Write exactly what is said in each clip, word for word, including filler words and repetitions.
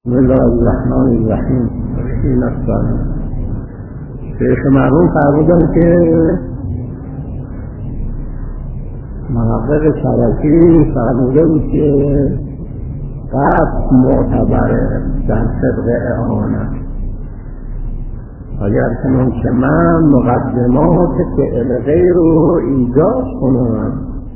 بسم الله الرحمن الرحیم. این اصلا شیخ مرحوم فرمودن که محقق شرکی فرموده بود که قصد معتبره در صدق اعانت. اگر کنم که من مقدمات فعل غیر رو ایجاد کنم،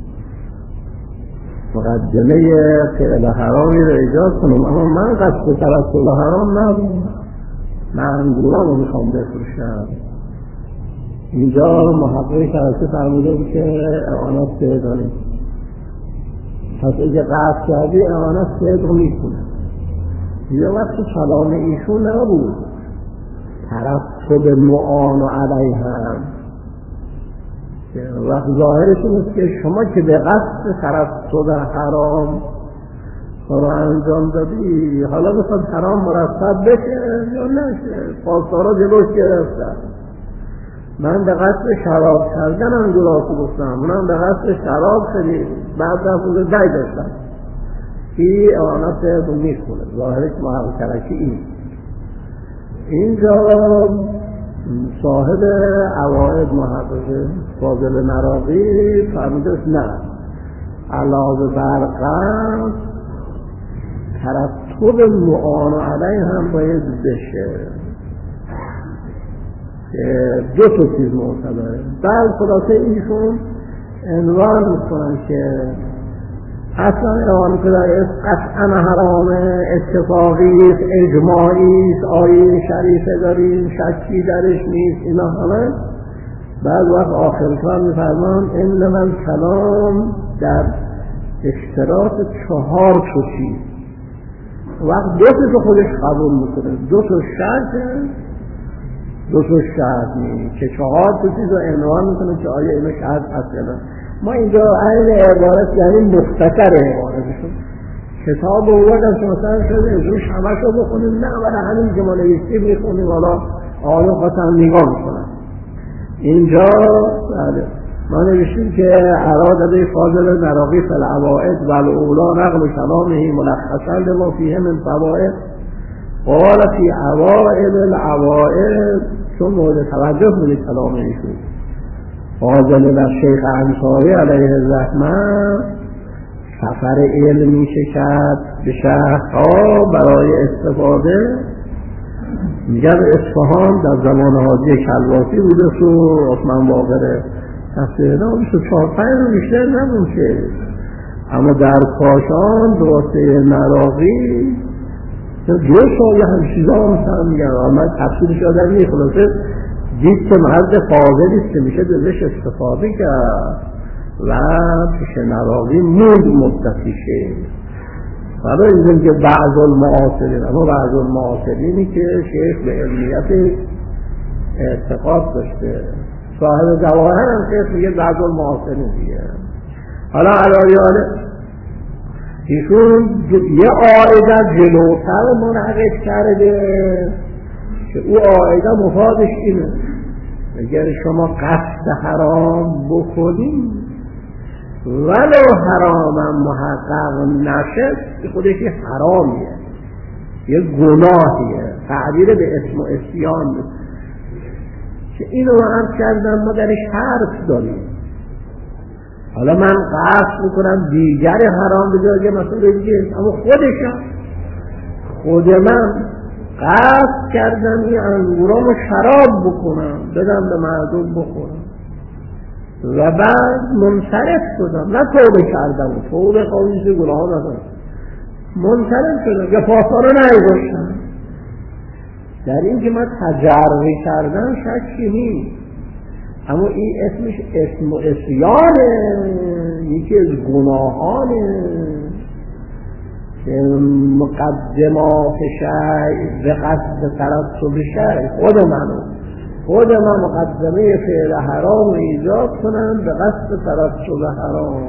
مقدمه فعل حرامی رو ایجاد کنم، اما من قصد توسل حرام ندارم، من انگورا رو میخوام بفروشم. اینجا محقق شرکی فرموده بود که اعانت صدق نیست. پس اگه قصد کردی اعانت صدق میکنه. یه وقت کلام ایشون نبود ترتب معان و علیه هم، وقت ظاهرشون است که شما که به قصد ترتب حرام کارو انجام دادی، حالا بخواد حرام مرتب بشه یا نشه، پاسدارا جلوش گرفتن. من به قصد شراب کردن انگوراتو گفتم، منم به قصد شراب شدی، بعد رفت دای داشتم کی اعانت رو میخونه. ظاهرش محقق شرکی این. اینجا صاحب عوائد محقق فاضل مراغی فرموده نه، علاوه بر قصد ترتب معان علیه هم باید بشه که دو تا چیز معتبره. در خلاصه ایشون عنوان میکنن که اصلا اعانت در قطعا حرامه، اتفاقی است، اجماعی است، آیه شریفه داریم، شکی درش نیست، اینا همه. بعد وقت آخر کار میفرمان این من کلام در اشتراط چهار تا چیز. وقت دو تا خودش قبول میکنه، دو تا شرط، دو تا شرط نیست که چهار تا چیز رو عنوان میکنه که آیا اینا شرط هست یا نه. ما اینجا این عبارت یعنی مختصر عبارتشون کتاب رو بودن که مثلا شده ازوش همه شو بخونیم، نه برای همین که ما نویسی میخونیم، حالا آنو خواستم نگاه میکنن. اینجا ما نوشتیم که اراد به فاضل مراغی فی العوائد و الاولا نقل کلامه ملخصا لما فیه من فوائد. قال فی اوائل العوائد، چون مورد توجه بود کلام ایشون، فاضل و شیخ انصاری علیه الرحمه سفر علمی شکد به شهرها برای استفاده. میگن اصفهان در زمان حاجی کلواسی بوده تو عثمان باقر تفسیر اینا بیست و چهار پنج رو بیشتر نمون که، اما در کاشان درسته مراغی دو سال هم چیزا مثلا میگن آمد تفسیرش آدم نیه. خلاصه دید که مرد فاضلیست که میشه دلش استفاده کرد و پیش مراغی موند مدتیشه. حالا اینجا که بعض المعاصرین، اما بعض المعاصرینی که شیخ به علمیت اعتقاد داشته، صاحب جواهر هم شیخ میگه بعض المعاصرین دیگه. حالا علاوه ایشون یه عائده جلوتر منعقد کرده که او عائده مفادش اینه، اگر شما قصد حرام بکنید ولو حرامم محقق نشه خودش یه حرامیه، یه گناهیه، تعبیر به اسم و اسیان که اینو عرض کردم ما درش حرف داریم. حالا من قصد میکنم دیگر حرام بجای مثلا دیگه، اما خودشم خود من قصد کردم این انگورامو شراب بکنم بدم به مردم بخورم و بعد منصرف شدم، نه توبه کردم، توبه خواهیش گناه ندارم، منصرف شدم یا پاسدارا نگذاشتم. در این که من تجربه کردم شکی نیست، اما این اسمش اسم و اسیانه، یکی از گناهانه که مقدمات شیء به قصد ترتب شیء. خود منو خود من مقدمه فعل حرام ایجاد کنم به قصد ترتب حرام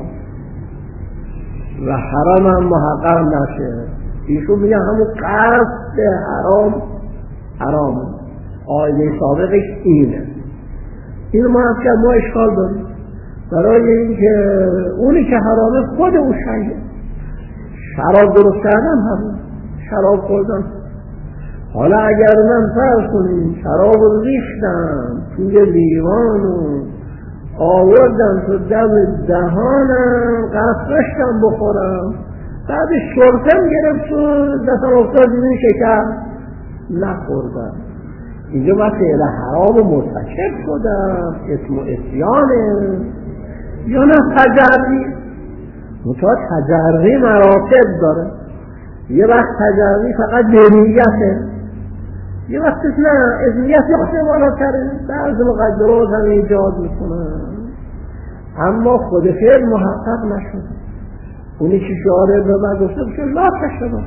و حرامم محقق نشه. ایشون میگه همون قصد حرام حرام آیه سابقش اینه. اینو ما هم که ما اشکال داریم برای اینکه اونی که حرامه خود او شیء. شراب درست کردن حرام، شراب خوردن. حالا اگر من فرض کنیم شراب رو ریختم توی لیوان و آوردم تو دم دهانم قصد داشتم بخورم، بعد شرطم گرفت و دستم افتاد این شکر نخوردم، اینجا باید فعل حرام مرتکب شدم، اسم و اسیانه یا نه تجربی؟ مطمئن تجربی مراتب داره. یه وقت تجربی فقط بنیته، یه وقت نه ازمیت یخته بالاتره، بعض مقدرات هم ایجاد میکنن اما خود فعل محقق نشد. اونی که شعاره به من گفته بشه لا تشرب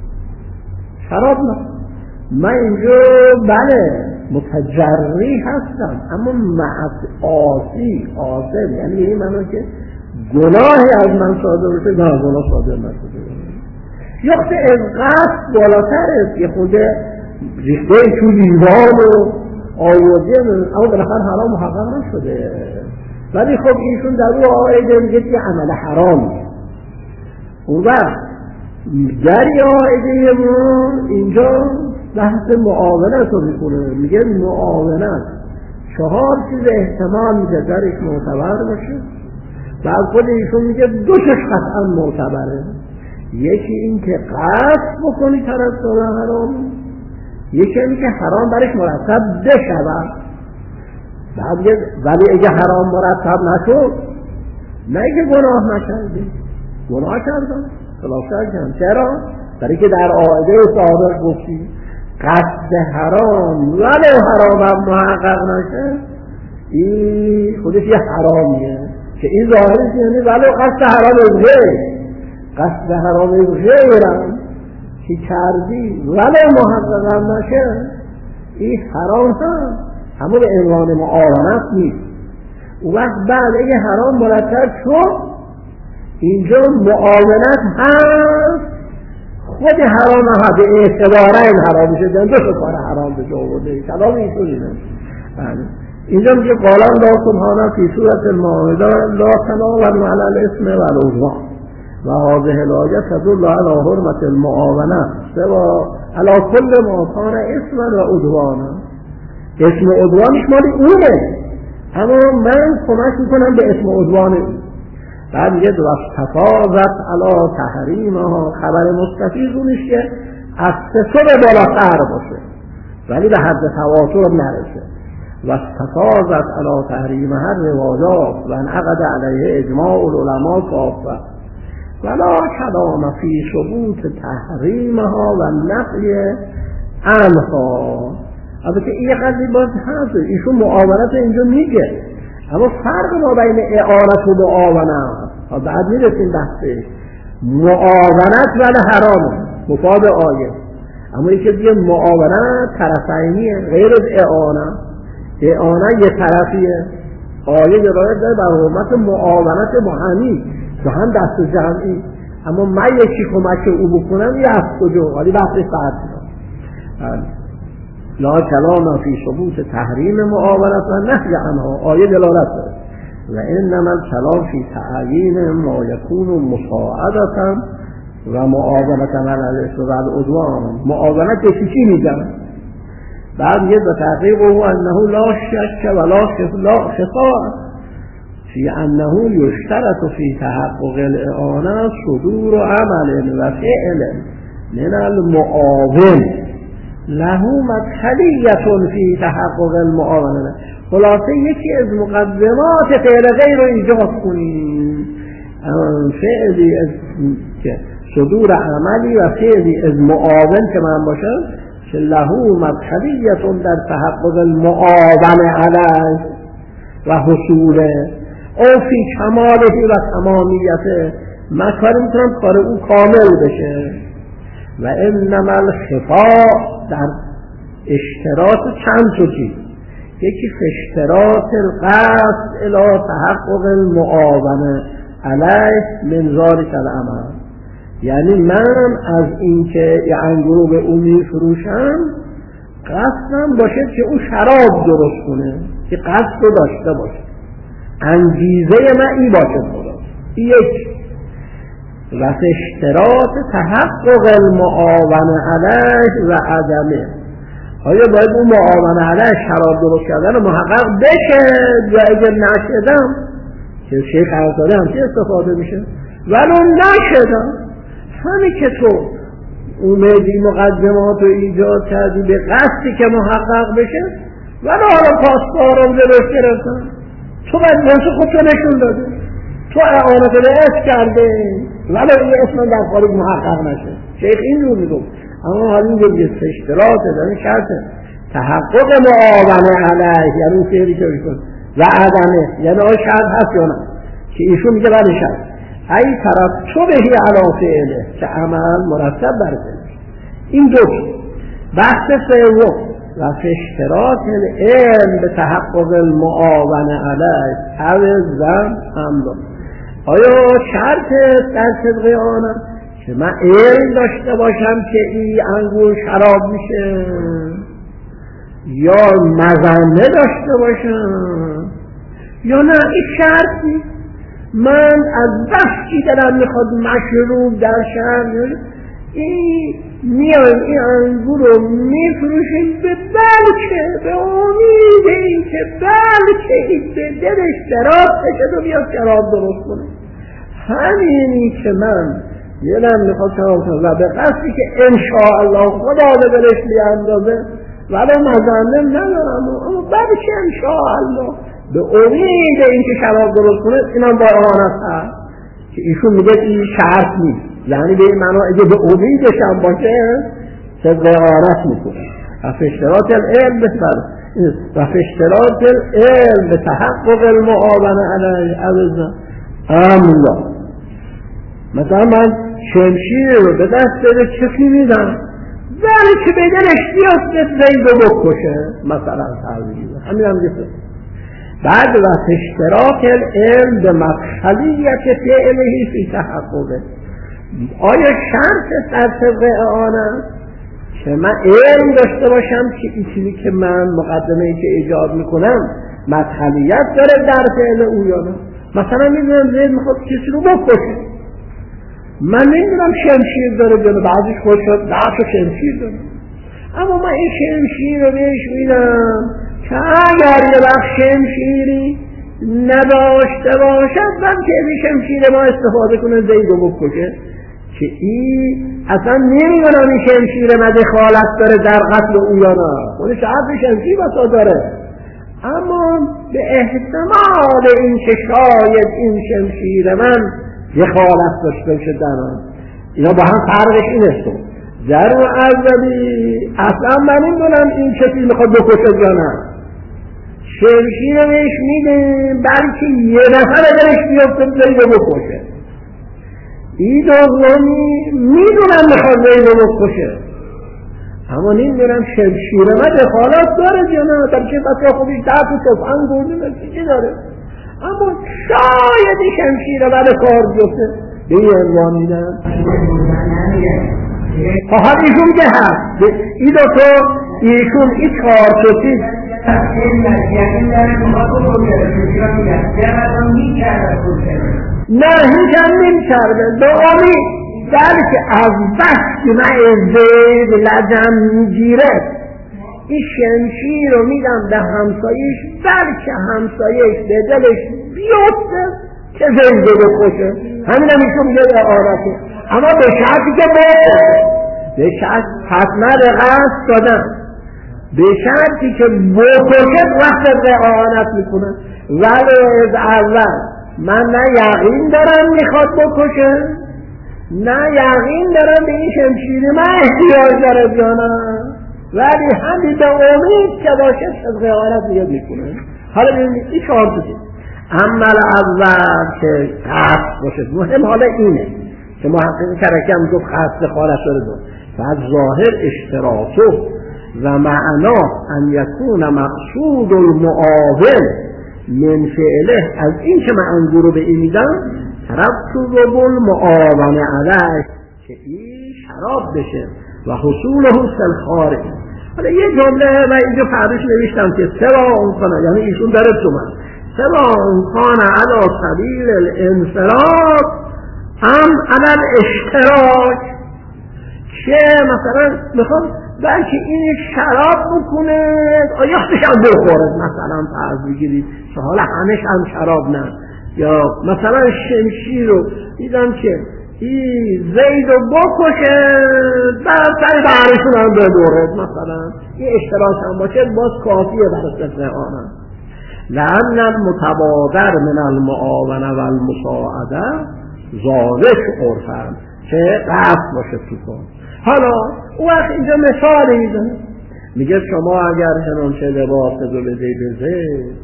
شراب نه. من اینجا بله متجری هستم اما معاصی آثم، یعنی این منو که گناهی از من صادر بشه نه گناه صادر نشده. یخته از قصد بالاتر است، یه خوده ریخته تو لیوان و آورده اما بالاخره حرام محقق نشده، ولی خب ایشون در رو آقایده میگه که عمل حرامی. اون وقت گری آقایده من اینجا بحث معاونت رو میکنه، میگه معاونت چهار چیز احتمال میده درش معتبر باشه، بعد خود ایشون میگه دوشش قطعا معتبره. یکی این که قصد بکنی طرفدار حرام، یکی این که حرام برش مرتب بشود. بعد ولی اگه حرام مرتب نشد نه که گناه نکردی، گناه کردن خلاف کردن. چرا؟ برای که در قاعده سابق گفتی قصد حرام ولی حرام هم محقق نشه این خودش یه حرامیه که این ظاهرش یعنی ولی قصد حرام از غیر قصد حرام از غیرم که کردی ولی محقق هم نشه این حرام هم همون عنوان معاونت نیست. اون وقت بعد اگه حرام مرتب شد اینجا معاونت هست، خود حرام ها به اعتباره این حرام شدن دو تا کار حرام به جا آورده. کلام اینطوری نه. اینجا میگه قال الله سبحانه فی سورة المائده لا تناولوا علی الاسم والعدوان و هذه الآیه تدل علی حرمت المعاونة سوا علی کل ما کان اسما و عدوانا. اسم و عدوانش مالی اونه اما من کمک میکنم به اسم و عدوان اون. بعد میگه واستفاضت علی تحریمها، خبر مستفیض اونش که از سه به بالاتر باشه ولی به حد تواتر نرسه. واستفاضت علی تحریمها روایات و انعقد علیه اجماع العلماء کافه ولا کلام فی ثبوت تحریمها و نفی عنها. البته این قضیه باز هست، ایشون معاونت اینجا میگه اما فرق ما بین اعانت و معاونت ها بعد میرسیم بحثه. معاونت ولی حرامه مفاد آیه، اما یکی دیگه معاونت طرفینیه غیر از اعانت. اعانت یه طرفیه، آیه درایت داره بر حرمت معاونت مهمی که هم دست جمعی، اما من یکی کمک او بکنم یه از کجا ولی بحثش فرق داره. لا کلام فی ثبوت تحریم معاونت و نهی عنها، آیه دلالت داره. و انما الکلام فی تعیین ما یکون مساعدة و معاونت علی الاسم و العدوان. معاونت به چی میگن؟ بعد یه به تحقیق او انه لا شک و لا خفا فی انه یشترط فی تحقق الاعانه صدور عمل و فعل من المعاون له مدخلیت فی تحقق المعاونة. خلاصه یکی از مقدمات فعل غیر رو ایجاد کنیم، فعلی از که صدور عملی و فعلی از معاون که من باشم که له مدخلیت در تحقق المعاونة علیه و حصوله او فی کماله و تمامیته. من کاری میتونم کار او کامل بشه. و انما الخفاء در اشتراط چند تا چیز، یکی اشتراط القصد الی تحقق المعاونة علیه من ذلک العمل، یعنی من از اینکه یه انگور به او میفروشم قصدم باشه که او شراب درست کنه، که قصد رو داشته باشه، انگیزه من این باشه درست. یک و اشتراط تحقق المعاونه علیه و عدمه. آیا باید اون معاونه علیه شراب درست کردن محقق بشه یا اگر نشدم که شیخ عرضاده همچه استفاده میشه ولو نشدم همین که تو اومدی مقدمات رو ایجاد کردی به قصدی که محقق بشه ولو حالا پاسدارم درست گرفتن تو باید منصف خود تو نشون داده تو اعانت الاسم کرده ولو این اسم در خارج محقق نشه. شیخ این رو میگفت اما حالا اینجا یه اشتراطه داره شرطه تحقق معاونه علیه یعنی اون فعلی که بکن و عدمه یعنی آن شرط هست یا نه که ایشون میگه بله شرط ای طرف تو بهی علا فعله که عمل مرتب بر فعله. این دو بحث سوم و اشتراط العلم به تحقق المعاونه علیه او زن امدان. آیا شرط در طبق آنم که من علم داشته باشم که این انگور شراب میشه یا مزنه داشته باشم یا نه این شرط نیست. من از بحثی دارم میخواد مشروب در شهر این میان این انگور رو میفروشیم به بلکه به امید این که بلکه این به دلش شراب بشه و بیاد شراب درست کنه. همینی که من دلم میخواد شراب کنه و به قصدی که انشاءالله خدا به دلش بیاندازه ولی مزنم ندارم اما بلکه انشاءالله به امید این که شراب درست کنه اینم با اعانت هست که ایشون میگه این شرط نیست یعنی به این معنا اگه به امیدش هم باشه صدق اعانت میکنه. و اشتراط العلم بسر و اشتراط العلم به تحقق المعاونه علیه اوزن املا. مثلا من شمشیر رو به دست بده چکی میدم ولی که به دلش بیاد به زید رو بکشه مثلا تحویل همین هم گفته. بعد و اشتراط العلم به مدخلیت فعلهی فی تحققه. آیا شرط در طبق آنم که من علم داشته باشم که این چیزی که من مقدمه‌ای که ایجاد میکنم مدخلیت داره در فعل او یا نه؟ مثلا میدونم زید میخواد کسی رو بکشه من نمیدونم شمشیر داره جلو بعضیش خود شد بعضش شمشیر داره اما من این شمشیر رو بهش میدم که اگر یه وقت شمشیری نداشته باشد من که این شمشیر ما استفاده کنه زید رو بکشه که این اصلا نمیدونم این شمشیر من دخالت داره در قتل او یا نه خودش عرض شمشیر بسا داره اما به احتمال این که شاید این شمشیر من دخالت داشته باشه در آن اینا با هم فرقش این است در و اولی اصلا من نمیدونم این کسی میخواد بکشه یا نه شمشیر بهش میدیم بلکه یه نفر درش بیفته زید رو بکشه این دومی میدونم میخواد زید رو بکشه اما نمیدونم شمشیر من دخالت داره یا نه در که بسیار خوبیش دست و تفنگ گرده چی داره اما شاید این شمشیر بعد کار بیفته به این عنوان میدن حال ایشون که هست این دو تو ایشون این کار شدید نه هیچ هم نمی کرده دعامی بلکه از بس که من زید لجم میگیره این شمشیر رو میدم به همسایش بلکه همسایش به دلش بیفته که زید رو بکشه همین هم ایشون میگه اعانته اما به شرطی که بکشه به شرط حتما قصد دادن به شرطی که بکشه وقت به اعانت میکنه ولی از اول من نه یقین دارم میخواد بکشه نه یقین دارم به این شمشیر من احتیاج داره یا نه ولی همین به امید که باشه صدق اعانت میاد میکنه. حالا ببینید این چهار تا عمل اول که قصد باشه مهم حالا اینه که محقق کرکم گفت قصد خالص داره دو بعد ظاهر اشتراطه و معنا ان یکون مقصود المعاون من فعله از این که من انگور رو به این میدم ترتب المعاون علیه که این شراب بشه و حصوله سلخارج. حالا یه جمله و اینجا پردش نوشتم که سوا اون کنه یعنی ایشون داره تو من سوا اون کنه علا سبیل الانصراف هم علل اشتراک که مثلا میخوام بلکه این شراب بکنه یا هم بخوره، مثلا فرض بگیرید که حالا همش هم شراب نه، یا مثلا شمشیر رو دیدم که این زید رو بکشه در سر بهرشون هم بدوره، مثلا این اشتراک هم باشه باز کافیه برای صفحه آنم. لأن المتبادر من المعاونه و المساعده ذالک عرفاً که قصد باشه تو کن. حالا او وقت اینجا مثال میزنه، میگه شما اگر هنانچه لباس دو بده بزه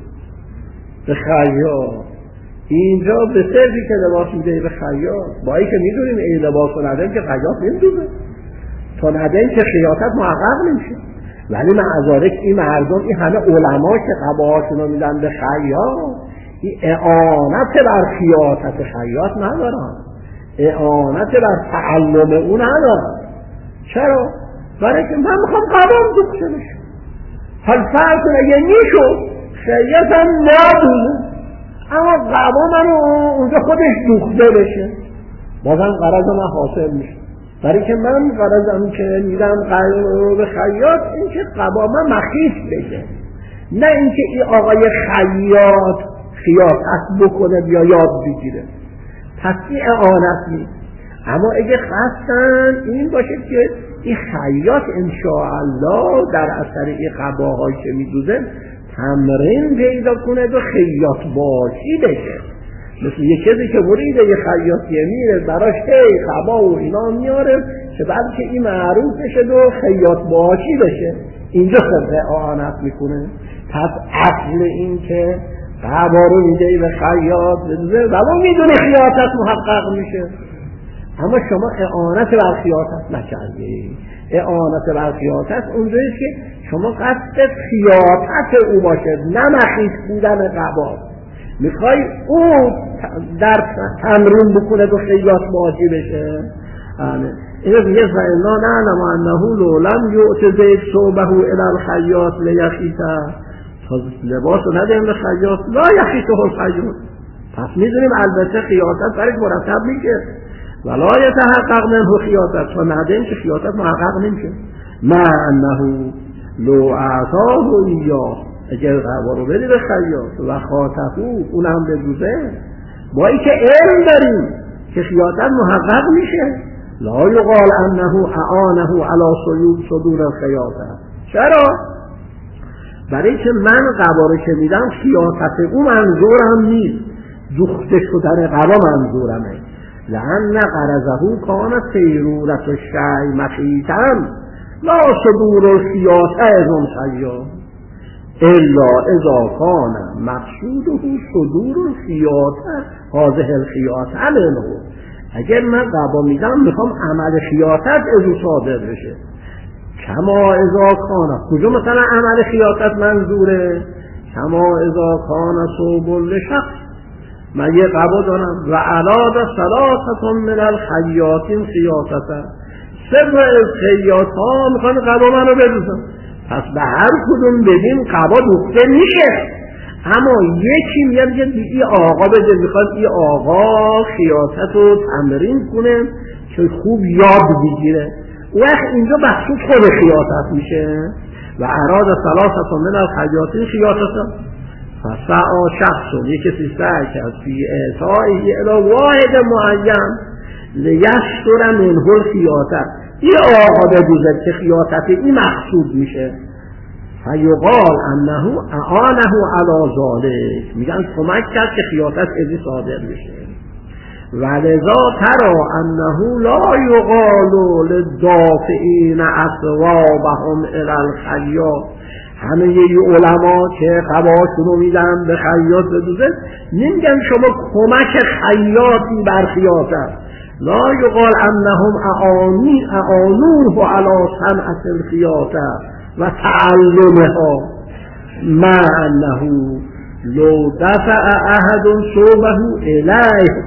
به خیاط، اینجا به صرفی که لباس میده به خیاط، با ای که میدونیم این لباس رو ندن که خیاط نمیدونه، تا ندن که خیاطت محقق نمیشه. ولی معذارک این مردم، این همه علما که قباهاشون رو میدن به خیاط، این اعانت بر خیاطت خیاط ندارن، اعانت بر تعلم اون ندارن. چرا؟ برای که من میخوام قبام دوخته بشه. حال فرض کنه اگه میشد خیاطم ندونه اما قبا منو اونجا خودش دوخته بشه، بازم غرض من حاصل میشه. برای که من غرضم که میدم قبا به خیاط این که قبا من مخیص بشه، نه اینکه این آقای خیاط خیاطت بکنه یا یاد بگیره. پس این اعانت نیست. اما اگه خواستن این باشه که این خیاط انشاءالله در اثر این قباهایی که میدوزه تمرین پیدا کنه و خیاط باشی بشه. مثل یه کسی که مرید یه خیاطیه میره براش هی قبا و اینا میاره که بلکه این معروف بشه و خیاط باشی بشه، اینجا خود اعانت میکنه. پس اصل این که قبا رو میده به خیاط بدوزه و میدونه خیاطت محقق میشه، اما شما اعانت بر خیاطت نکردی. اعانت بر خیاطت اونجاییست که شما قصد خیاطت او باشه، نه مخیص بودن قبا. میخوای او در تمرین بکنه و خیاط باشی بشه. اینو میگه فإنا نعلم انه لو لم یؤت زید ثوبه الی الخیاط لیخیطه، لباس رو ندهیم به خیاط لا یخیطه الخیاط. پس میدونیم البته خیاطت برش مرتب میشه ولا یتحقق منه خیاطت، و ندهیم که خیاطت محقق نمیشه. ما انه لو اعطاه ایاه، اگر قبا رو بدی به خیاط و خاطفو اونم بدوزه، با ای که علم داریم که خیاطت محقق میشه، لا یقال انه اعانه علی صدور الخیاطه. چرا؟ برای که من قبا رو که میدم خیاطت او منظورم نیست، دوخته شدن قبا منظورمه. لأن غرضه کان سیرورت الشیء مخیطا لا صدور الخیاطه از اون خیاط الا اذا کان مقصوده صدور الخیاطه هذه الخیاطه منه. اگر من قبا میدم میخوام عمل خیاطت از او صادر بشه، کما اذا کان، کجا مثلا عمل خیاطت منظوره؟ کما اذا کان ثوب لشخص، من یه قبا دارم و علاد ثلاثه من الخیاطین خیاطته، سه از خیاط ها میخوان قبا منو بدوزن، پس به هر کدوم بدیم قبا دوخته میشه. اما یکی میاد میگه این آقا بده، میخواد این آقا خیاطت رو تمرین کنه که خوب یاد بگیره، وقت اینجا بخصوص خود خیاطت میشه. و اراد ثلاثه من الخیاطین خیاطته، فسعا شخص یک کسی سعی کرد فی اعطائه الی واحد معین لیشتر منه الخیاطه، این آقا بدوزد که خیاطت این مقصود میشه، فیقال انه اعانه علی ذلک، میگن کمک کرد که خیاطت ازی صادر بشه. ولذا ترى انه لا یقال للدافعین اثوابهم الی الخیاط، همه ی علما که قباشون رو میدن به خیاط بدوزه نمیگن شما کمک خیاطی بر خیاطت، لا یقال انهم اعانی اعانوه علی صنعة الخیاطه و تعلمها، ما انه لو دفع احد ثوبه الیه،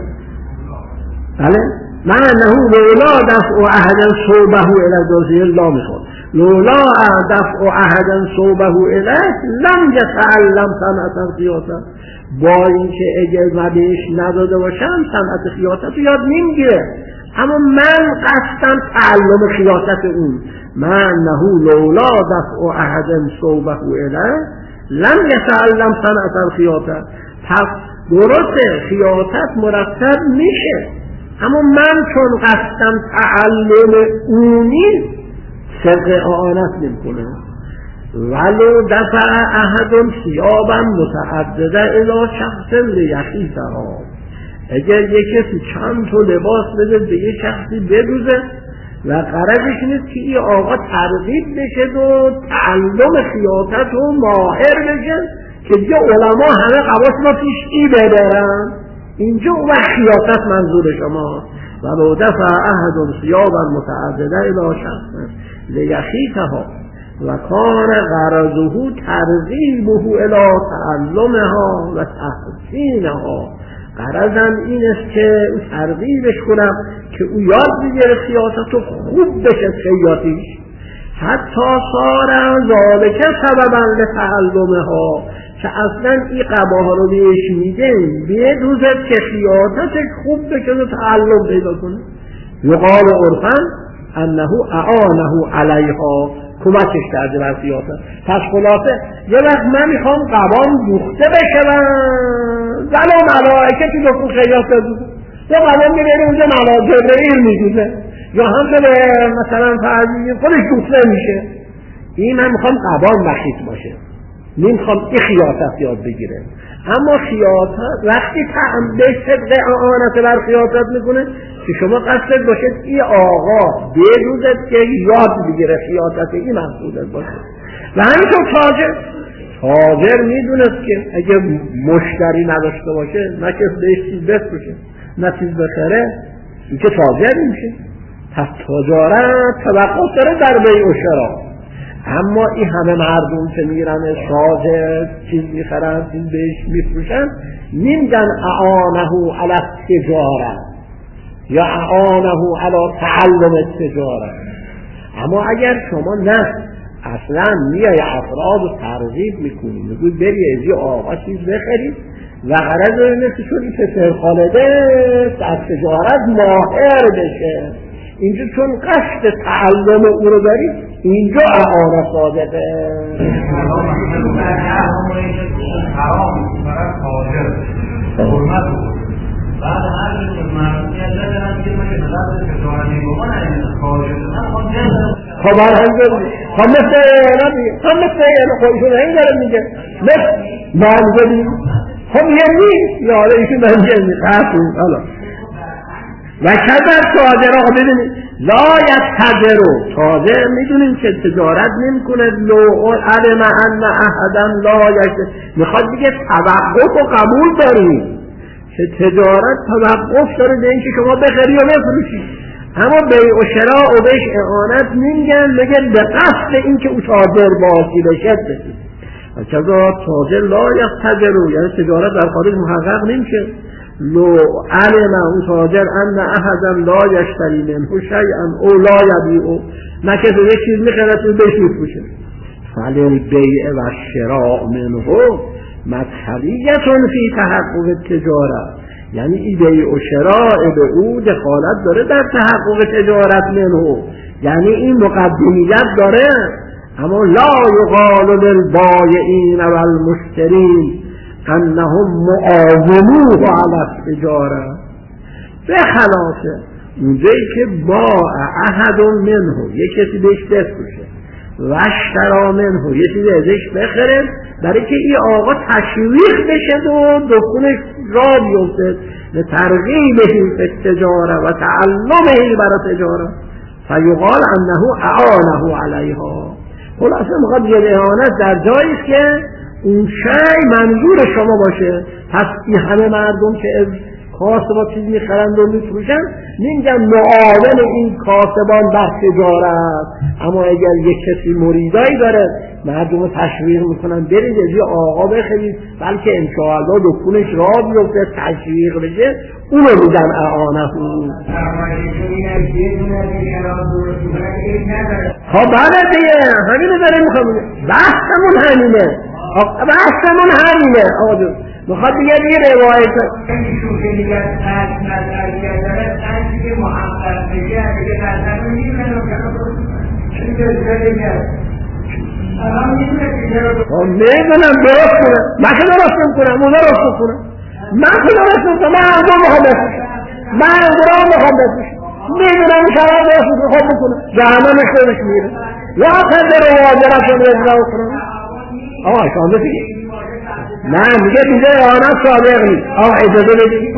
بله ما انه لولا دفع احد ثوبه الی الدوزی لا میخواد، لولا دفع احد صوبه الیه لم یتعلم صنعة الخیاطه. با اینکه اجازه بهش نداده باشم صنعت خیاطت رو یاد نمیگیره، اما من قصدم تعلم خیاطت اون. من نهو لولا دفع احد صوبه الیه لم یتعلم صنعة الخیاطه. پس درسته خیاطت مرتب میشه، اما من چون قصدم تعلم اونی صدق اعانت نمیکنه. ولو دفع احد ثیابا متعدده الی شخص لیخیطها. اگر یک کسی چند تا لباس بده به یک شخصی بدوزه و قرارش نیست که این آقا ترغیب بشه و تعلم خیاطت و ماهر بشه که دیگه علما همه قواس ما پیش ای بدارن، اینجا اون خیاطت منظور شما. ولو دفع احد ثیابا متعدده الی شخص لیخیطها و کان غرضه ترغیبه الی تعلمها و تحسینها. غرضم این است که ترغیبش کنم که او یاد بگیره خیاطت و خوب بشه خیاطیش. حتی صار ذالک سببا لتعلمها، که اصلا این قباها رو بهش میده بدوزد که خیاطتش خوب بشه و تعلم پیدا کنه. یقال عرفا انه اعانه علیها، کمکش کرده بر خیاطت. پس خلاصه یه وقت من میخوام قبام دوخته بشه و زن و ملائکه تو دکتر خیاطت دوزه، یا قبام میبره اونجا ملائکه جبرئیل میدوزه، یا هم به مثلا فرضی خودش دوخته میشه. این من میخوام قبام بخیت باشه، نمیخوام این خیاطت یاد بگیره. اما خیاطت وقتی تعمده صدق اعانت بر خیاطت میکنه که شما قصد باشد این آقا بدوزد که یاد بگیره خیاطت، این مقصودت باشه. و همینطور تاجر تاجر میدونست که اگه مشتری نداشته باشه، نه که بهش چیز بفروشه نه چیز بخره، این که تاجر میشه. پس تجارت توقف داره در بیع و شرا. اما این همه مردم که میرن تاجر چیز میخرن چیز بهش میفروشن نمیگن اعانه علی التجارت یا اعانه علی تعلم التجارت. اما اگر شما نه اصلا میای افراد رو ترغیب میکنی، میگوی بری از یه آقا چیز بخرید و غرض اینه که چون این پسر خالده از تجارت ماهر بشه، اینجا چون قصد تعلم او رو دارید اینجا اعانه صادقه. حرام برای تاجر حرمت بعد هر که مردمی از دارن که من مدد تجارتی بکنن تاجر خب الحمد خب مثل اینا خب مثل اینا خودشون این داره میگه مثل منزلی خب یعنی یاره ایشون منزلی قصد حالا و کذب تاجر ها ببینید لا یتجروا، تاجر میدونیم که تجارت نمیکنه. لو علم ان احدا لا یشتری، میخواد بگه توقف و قبول داریم که تجارت توقف داره به اینکه شما بخری و بفروشی، اما بیع و شراء و بهش اعانت نمیگن، میگن به قصد اینکه او تاجر باقی بشه بشه. و کذا تاجر لا یتجروا، یعنی تجارت در خارج محقق نمیشه. لو علم اون تاجر ان احدا لا یشتری منه شیئا او لا یبیعه، نه که به یک چیز میخره تو بهش میفروشه. فللبیع و شراء منه مدخلیتون فی تحقق التجارت، یعنی این بیع و شراء به او دخالت داره در تحقق تجارت منه، یعنی این مقدمیت داره. اما لا یقال للبایعین و المشترین انهم معاونوه علی التجاره، به خلاف اونجایی که با احد منه یک کسی بهش بفروشه و اشترا منه یه چیزی ازش بخره، برای که این آقا تشویق بشه و دکونش را بیفته به ترغیبه به تجاره و تعلمه برای تجاره، فیقال انه اعانه علیها. خلاصه میخواد یه اعانت در جایی که اون شی منظور شما باشه. پس این همه مردم که از کاسبا چیز میخرند و میفروشن، نمیگن معاون این کاسبان در تجارت. اما اگر یک کسی مریدایی داره مردم رو تشویق میکنن برید از یه آقا بخرید بلکه انشاءالله دکونش راه بیفته تشویق بشه، اونو میگن اعانه. ها بله دیگه همینه داره میخوام بحثمون همینه بحثمون همینه آقا جون میخواد دیگه دیگه روایت اینشون که دیگه ترک نظر کردن ترکی که محقق بگه دیگه نظر رو میکنم چون که دیگه میدونم درست کنم من که درست کنم اون درست کنم من که درست کنم من هم میخوام بسیش من هم درام میخوام بسیش میدونم شراب درست کنم خود بکنم جهنمش خودش میره یا خنده رو واجرت رو اجرا کنم. آقا شانده دیگه نه میگه دیگه آنها صادق نیست. آقا اجازه بدید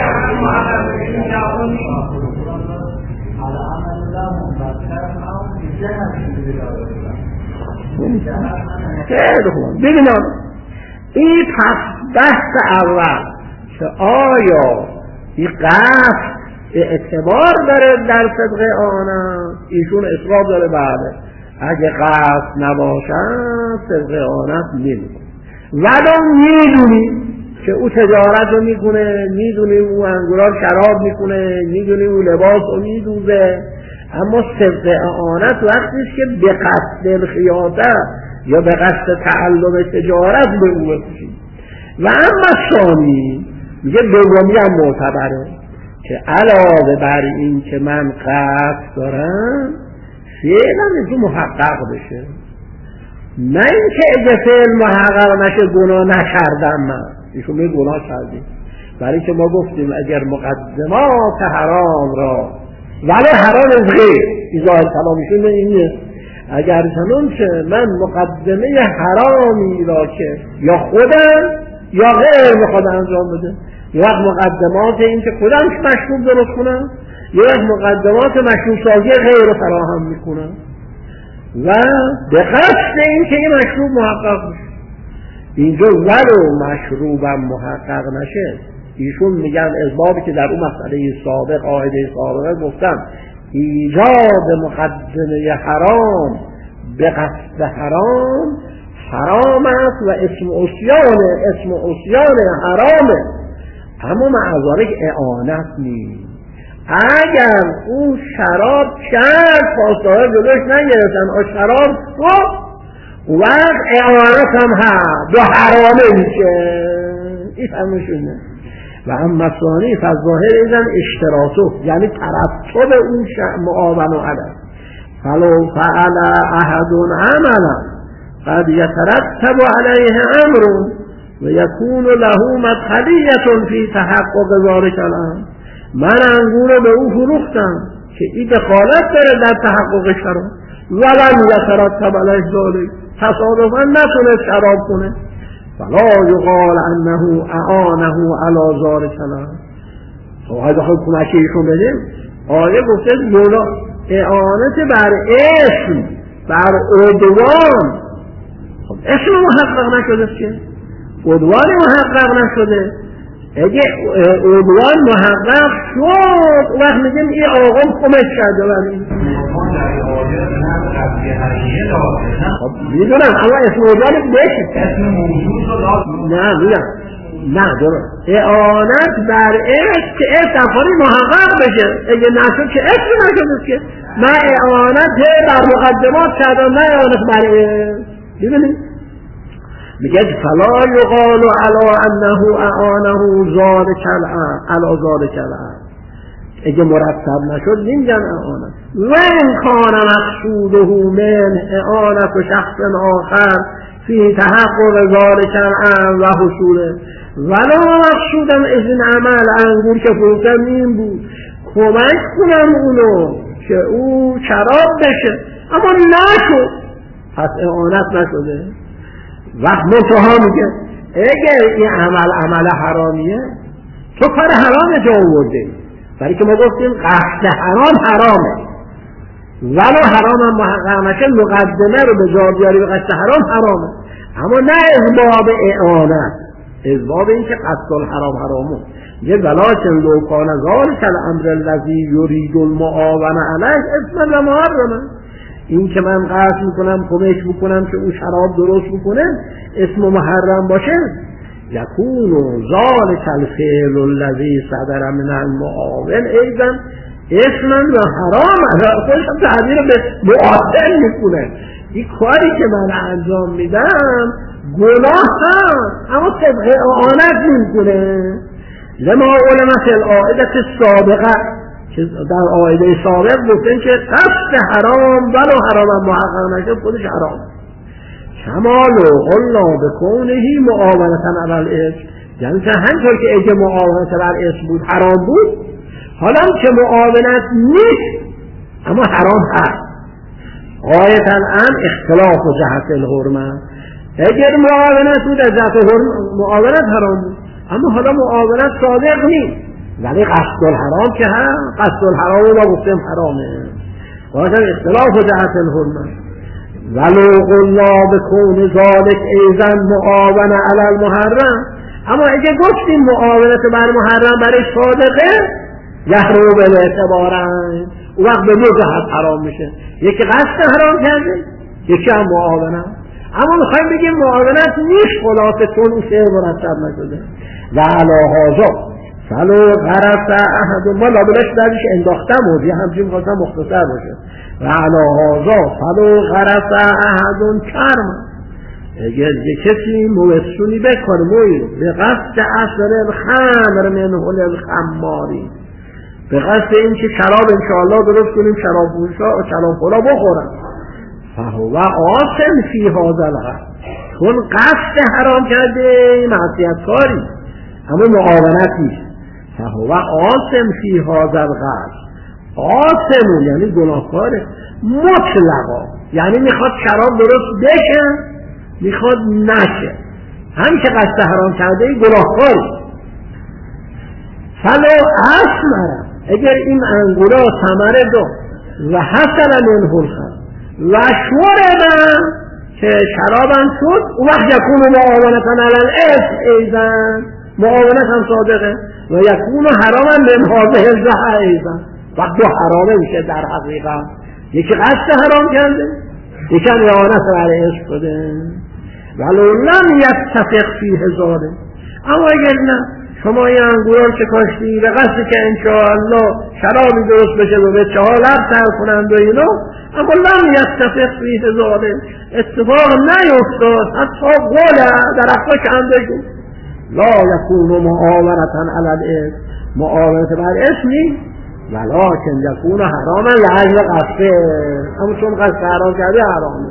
خیلی خوب ببینم این پس بحث اول که آیا این قصد اعتبار داره در صدق آنها، ایشون اصرار داره بعده اگه قصد نباشن صدق آنها نمیکنه. ولو میدونی که او تجارت رو میکنه، میدونی او انگورا شراب میکنه، میدونی او لباس رو میدوزه، اما صدق اعانت وقتیش که به قصد الخیاطه یا به قصد تعلم تجارت به او بکشید. و اما ثانی میگه دومی هم معتبره که علاوه بر این که من قصد دارم فعلا از او محقق بشه، نه اینکه اگه فعل محقق نشه گناه نکردم. من ایشون می گناه کردیم برای که ما گفتیم اگر مقدمات حرام را ولی حرام از غیر ایزای سلامیشون اینه، اگر چنون که من مقدمه حرامی را که یا خودم یا غیر میخواد انجام بده، یا وقت مقدمات این که خودم مشروب درست کنم، یا وقت مقدمات مشروب سازی غیر فراهم میکنم و به قصد این که این مشروب محقق بشه. اینجا ولو مشروبم محقق نشه، ایشون میگن از بابی که در اون مسئله سابق قاعده سابقه گفتم ایجاد مقدمه حرام به قصد حرام حرام است و اسم عصیان اسم عصیان حرامه، اما معذارک اعانت نیست. اگر اون شراب کرد پاسدارا جلوش نگرفتن آ شراب و وقت اعانت هم هست دو حرامه میشه. این همشونه. و اما ثانی فالظاهر ایزن اشتراطه یعنی ترتب اون معاون و عدد فلو فعل احد عملا قد یترتب علیه امر و یکون له مدخلیه فی تحقق ذلک الامر. من انگور رو به او فروختم که این دخالت داره در تحقق شراب ولم یترتب علیه ذلک، تصادفا نتونه شراب کنه، فلا یقال انه اعانه علی ذلک الامر. آیه بخواد کمکی ایشون بدیم، آیه گفته مولا اعانت بر اسم بر عدوان، خب اسم محقق نشده که عدوان محقق نشده. اگه عدوان محقق شد وقت میگیم این آقام کمک کرده ولی خب میدونم اما اسم عدوان بشه نه میگم نه درست اعانت بر اسم که اسم خواهی محقق بشه، اگه نشد که اسم نشده که من اعانت بر مقدمات کردم نه اعانت بر اسم. ببینید میگه فلا یقال علی انه اعانه ذلک الامر علی ذلک الامر، اگه مرتب نشد نمیگن اعانت. و ان کان مقصوده من اعانت شخص آخر فی تحقق ذلک الامر و حصوله، ولا مقصودم از این عمل انگور که فروختم این بود کمک کنم اونو که او شراب بشه، اما نشد پس اعانت نشده. وقت منتها میگه اگر این عمل عمل حرامیه تو کار حرام جا آورده، برای که ما گفتیم قصد حرام حرامه ولو حرام هم محقق نشه مقدمه رو به جا بیاری به قصد حرام حرامه، اما نه از باب اعانت. از باب این که قصد الحرام حرامون یه ولکن لو کان ذلک الامر الذی یرید المعاونة علیه اسما لمحرما، این که من قصد میکنم کمک بکنم که اون شراب درست بکنه اسم محرم باشه، یکون ذلک الفعل الذی صدر من المعاون ایضا اسما و حرام. خودش هم تعبیر به معادل میکنه، این کاری که من انجام میدم گناه هست اما طبق اعانت میکنه. لما علم فی العائدة السابقه، که در عائده سابق گفتن که قصد حرام ولو حرام محقق نشد خودش حرام. کمال قلنا بکونهی معاونتا علی الاسم، یعنی که همطور که اگه معاونت بر اسم بود حرام بود، حالا که معاونت نیست اما حرام هست. غایت الان اختلاف و جهت الحرمه، اگر معاونت بود از جهت معاونت حرام بود، اما حالا معاونت صادق نیست ولی قصد الحرام که هم قصد الحرام را گفتیم حرامه. غایت اختلاف و جهت الحرمه ولو قلنا بکون ذالک ایضا معاونه علی المحرم، اما اگه گفتیم معاونت بر محرم برای صادقه یحرم بالاعتبارن، اون وقت به دو جهت حرام میشه، یکی قصد حرام کرده یکی هم معاونت. اما میخوایم بگیم معاونت نیست خلاصه چون اون شعر مرتب نشده. و علی هذا فلو غرس احد، ما لابلش درش انداختم و یه همچین میخواستم مختصر باشه. و علی هذا فلو غرس احد کرم، اگر یه کسی موسونی بکنه موی به قصد اثر الخمر منه الخماری، به قصد این که شراب انشاءالله درست کنیم شراب بوشا و شراب خولا بخورن، فهو آثم فی هذا القصد، چون قصد حرام کرده معصیت کاری اما معاونت نیست. فهو آثم فی هذا القصد، آثم یعنی گناهکاره مطلقا، یعنی میخواد شراب درست بشه میخواد نشه، هم که قصد حرام کرده گناهکاری. فلو اسمر، اگر این انگورا ثمره داد و حصل منه الخمر و شرب که شرابم شد، اون وقت یکون معاونتا علی الاسم ایضا، معاونت هم صادقه، و یکون حراما من هذه الزهر ایضا، وقت دو حرامه میشه در حقیقت، یکی قصد حرام کرده یکی هم اعانت علی الاسم شده. ولو لم یتفق فیه ذلک، اما اگر نه شما این انگوران که کاشتی به قصدی که انشاءالله شرابی درست بشه و به چهالت سر کنند و اینا، اما لم یتفق فیه ذلک، اتفاق نیفتاد، حتی قول در اخواه کنده شد، لا یکون معاونتا علی الاسم، معاونت بر اسمی، ولکن یکون حراما لاجل قصده، اما چون قصد حرام کرده حرامه.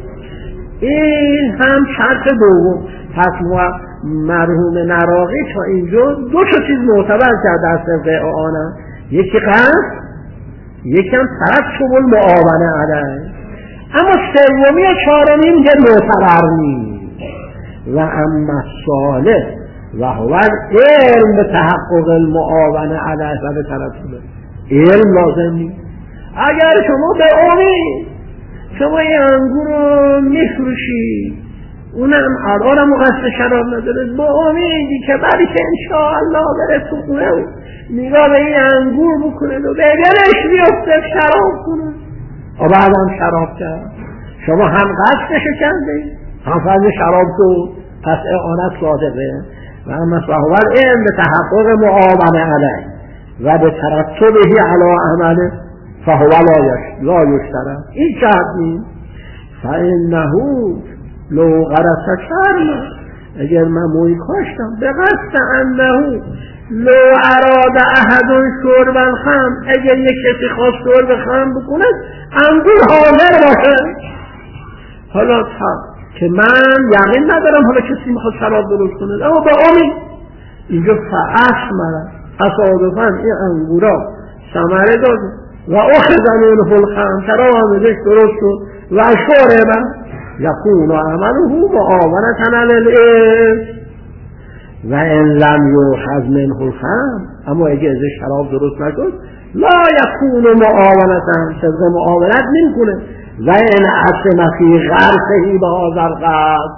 این هم شرط دوم. پس مرحوم نراقی تا اینجا دو تا چیز معتبر کرد در صدق اعانه، یکی قصد یکی هم ترتب المعاونه علیه، اما سومی و چهارمی که معتبر نیست. و اما صالح و هو علم به تحقق المعاونه علیه و به ترتب علم لازم نیست. اگر شما به امید شما این انگور رو میفروشی اونم الانم قصد شراب نداره، با امیدی که بعدی که انشاءالله بره تو خونه و نگاه به این انگور بکنه و به گلش بیفته شراب کنه و بعدم شراب کرد، شما هم قصدشو کرده هم فضل شراب تو، پس اعانت صادقه. و اما صحوال این به تحقق معاونه علیه و به ترتبهی علی عمله فهو لا یشترى، این شرط نیست. فانه لو غرس کرم، اگر من موی کاشتم به قصد انه لو اراد احد شرب الخمر، اگر یک کسی خواست شرب خمر بکنه انگور حاضر باشه، حالا تا که من یقین ندارم حالا کسی میخواد شراب درست کنه، اما به امید اینجا فاثمر، تصادفاً این انگورا ثمره داده و اخذ منه الخمر، شراب آمدش درست شد و شرب، یکون عمله معاونة علی الاسم. و ان لم یؤخذ منه الخمر، اما اگه ازش شراب درست نشد لا یکون معاونة، طبق معاونت نمیکنه. و ان عصم فی غرسه به هذا القصد،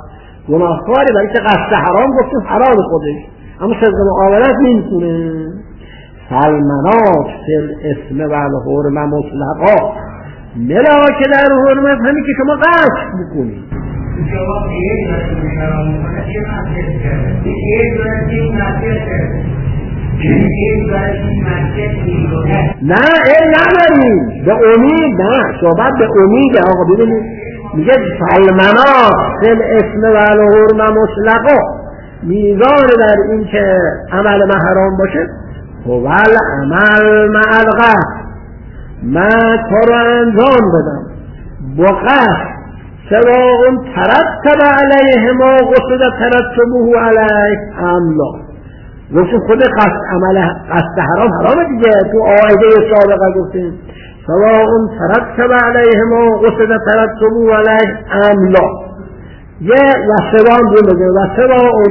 گناهکاره، برای که قصد حرام گفتیم حرام خودش، اما صدق معاملت نمیتونه. فالمنات فی الاسم و الحرمه مطلقا، ملا که در حرمت همین که شما قصد بکنید. شما یک دارید حرام میکنه یک معصیت کرده، یک دارید یک معصیت کرده، یک دارید یک معصیت میکنه. نه این نداریم به امید، نه صحبت به امید. آقا ببینید میگه فالمنات فی الاسم و الحرمه مطلقا، میزان در این که عمل ما حرام باشه هو العمل مع القصد، من کار رو انجام بدم با قصد، سواء ترتب علیه ما قصد ترتبه علیه ام لا. گفتیم خود قصد عمل قصد حرام حرامه دیگه، تو آیه سابقه گفتیم سواء ترتب علیه ما قصد ترتبه علیه ام لا. یه و سوان دو بگه و سواء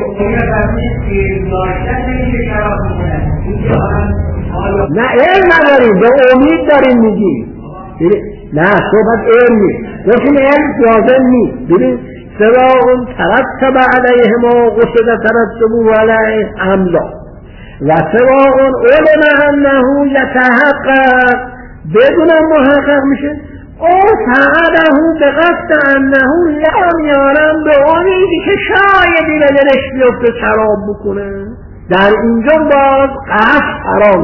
نه علم نداریم، به امید داریم میگیم. نه صحبت علم نیست، گفتیم علم لازم نیست. ببین سواء ترتب علیه ما قصد ترتبه علیه ام لا و سواء علم انه یتحقق، بدونم محقق میشه او فعله به قصد انه لم یارم، به امیدی که شایدی به دلش بیفته شراب بکنه. در اینجا باز قصد حرامه.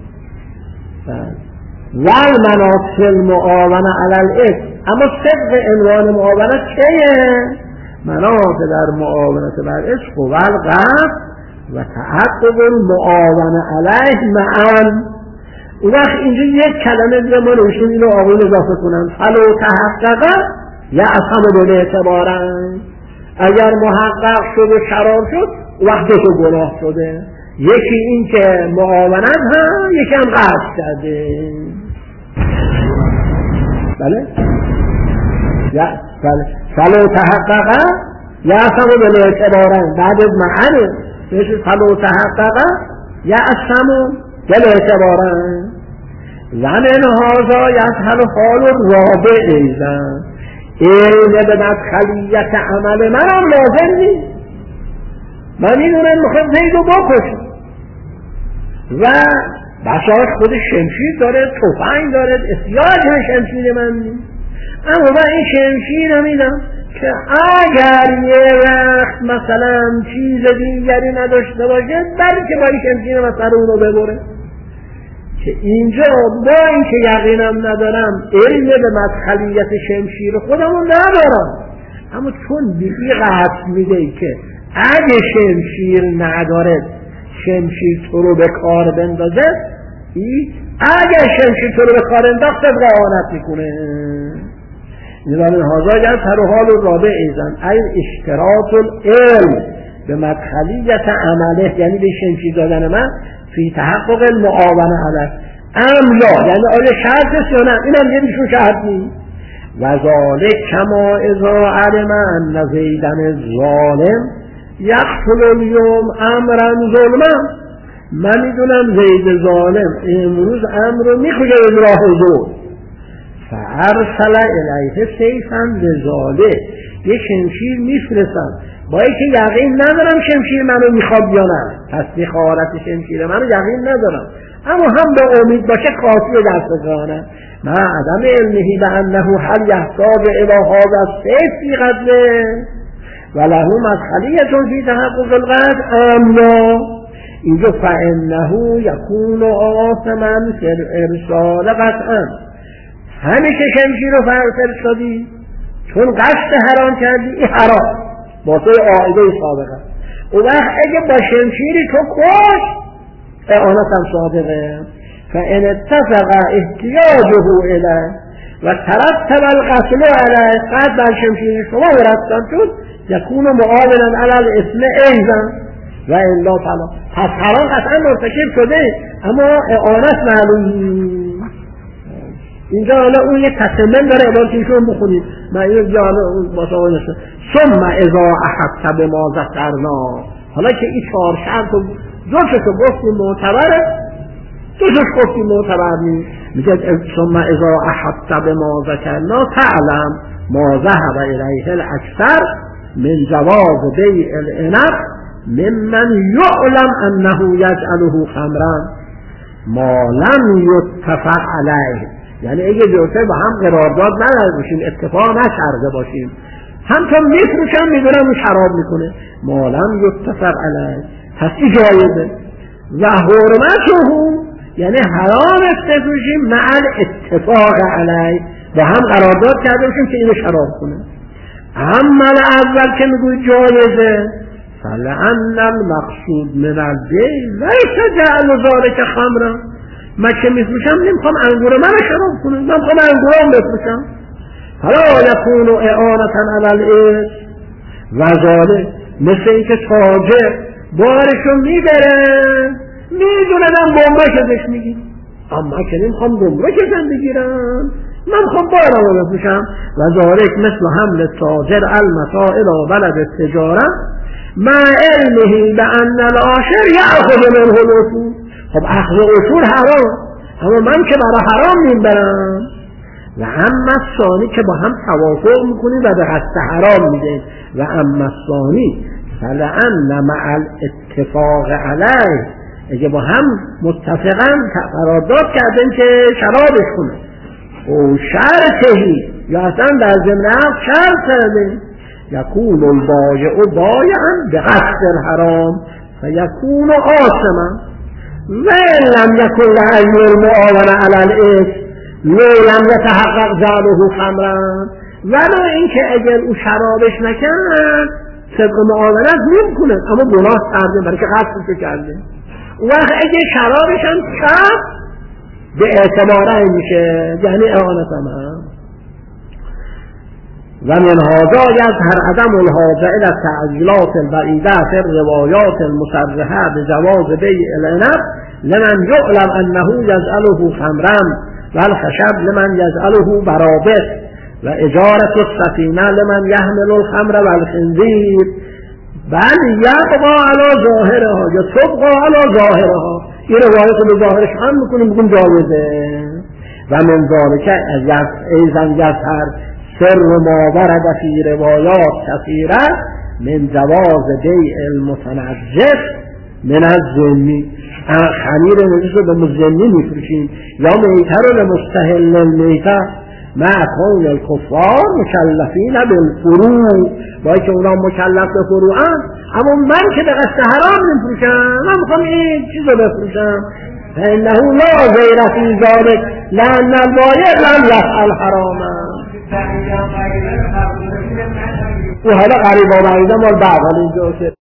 والمنات فی المعاونة علی الاثم، اما صدق عنوان معاونت چیه؟ منات در معاونت بر اثم و القصد و تحقق المعاونة علیه معا. اون وقت اینجا یک کلمه دیگه ما نوشتیم، اینو آقایون اضافه کنن، فلو تحقق یعصم بالاعتبارن، اگر محقق شد و شرار شد وقت تو گناه شده. یکی این که معاونت هم، یکی هم قصد کرده. بله بله فلو تحقق یعصم بالاعتبارن، بعد از معنی میشه فلو تحقق یعصم بالاعتبارن. ومن هذا یسهل حال رابع ایضا، علم به مدخلیت عمل من هم لازم نیست. من میدونم میخوام زید رو بکشم و بساط خود شمشیر داره، تفنگ داره، احتیاج هم شمشیر من نیست، اما من این شمشیر رو میدم که اگر یه وقت مثلا چیز دیگری نداشته باشه بلکه با این شمشیر مثلا اونو ببره. که اینجا با این که یقینم ندارم، علم به مدخلیت شمشیر خودمون ندارم، اما چون بیقی قصد میده که اگه شمشیر نداره شمشیر تو رو به کار بندازه، اگه شمشیر تو رو به کار انداخت رعانت میکنه. نظام هازا یا سر و حال رابع ایزن این اشتراط العلم به مدخلیت عمله، یعنی به شمشیر دادن من فی تحقق المعاونة علیه ام لا، یعنی آیا شرطش یا نه، این هم یه بیشون شرط نیست. و ذالک کما اذا علم ان زیدن ظالم یقتل الیوم امرا ظلما، من میدونم زید ظالم امروز امر رو میخوشه به راه ظلم، فارسل الیه سیفا لظالم، یه شمشیر میفرستم با اینکه یقین ندارم شمشیر منو میخواد یا نه، تصدیق حالت شمشیر منو یقین ندارم، اما هم به امید باشه کافیه دست بزنه. ما عدم علمه به انه هل یحتاج الی هذا السیف فی قتله و له مدخلیة فی تحقق القتل ام لا، اینجا فانه یکون آثما فی الارسال قطعا، همه که شمشیر رو فرستادی چون قصد حرام کردی، این حرام با توی قاعده سابقه. اون وقت اگه با شمشیری تو کش اعانت هم صادقه. فان اتفق احتیاجه الیه و ترتب القتل علیه، قد بر شمشیر شما مرتب شد، یکون معاونا علی الاسم ایضا و الا فلا، پس حرام قطعا مرتکب شده اما اعانت معلوم. اینجا حالا اون یه تسمن داره، عبارتیشون بخونید، من اینجا حالا باشه آقای نشد ثم اذا احبت به ما ذکرنا، حالا که این چهار شرط رو دوشتو گفتیم معتبره، دوشت گفتیم معتبر نیست، میگه ثم اذا احبت به ما ذکرنا تعلم ما ذهب الیه الاکثر من جواز بیع العنب ممن یعلم انه یجعله خمرا ما لم یتفق علیه. یعنی اگه دوسته با هم قرارداد نداشته باشیم، اتفاق نکرده باشیم، هم تا میفروشن میدونم اون شراب میکنه، ما لم یتفق علیه، پس این جایزه. و حرمته یعنی حرام است بفروشیم مع اتفاق علیه، با هم قرارداد کرده باشیم که اینو شراب کنه. اما اول که میگوی جایزه، فلعن المقصود من البیع لیس جعل ذلک خمرا، من که میفروشم نمیخوام انگور من شراب کنم، من میخوام انگورم بفروشم. فلا یکون اعانة علی الاثم و ذلک، مثل اینکه تاجر بارشو میبره میدونه من بمره کزش میگیرم، اما که نمیخوام بمره کزم بگیرم، من میخوام بارم رو بفروشم. و ذلک مثل حمل تاجر المتاع الى بلد التجاره مع علمه بأن العاشر یأخذ منه الاصول. خب اخذ اصول حرام، اما من که برای حرام میبرم. و اما الثانی که با هم توافق میکنیم و به قصد حرام میدیم. و اما الثانی فلعن مع الاتفاق علیه، اگه با هم متفقا قرارداد کردن که شرابش کنه، او شرطهی یا اصلا در ضمن شرط کردن، یکون البایع بایعا بقصد الحرام فیکون آثما و لم یکن له المعاونة علی الاثم لو لم یتحقق جعله خمرا. ولو اینکه اگر او شرابش نکرد طبق معاونت نمیکنه، اما گناه کرده برای که قصدش کرده. وقت اگه شرابش هم کرد به اعتباره میشه، یعنی اعانت هم هم. و من هذا یظهر عدم الحاجه الى التعجیلات البعیده فی الروایات المصرحه بجواز بیع العنب لمن یعلم انه یجعله خمرا و الخشب لمن یجعله برابط و اجارت السفینه لمن یحمل الخمر و الخنزیر، بل یبقى علی ظاهرها یا تبقى علی ظاهرها. این روایت رو به ظاهرش هم میکنیم بگیم جایزه. و من ذالک ایضا یظهر سر ما ورد فی روایات کثیره من جواز بیع المتنجس من الذمی. خمیر نجس رو به مذمی میفروشیم یا میته رو لمستحل المیته مع کون الکفار مکلفین بالفروع، باید که اونا مکلف به فروعن، اما من که به قصد حرام نمیفروشم، من میخوام این چیز رو بفروشم. فانه لا غیر فی ذلک لان البایع لم یفعل حراما. و حالا قریب آمدن مال بعد حال اینجا که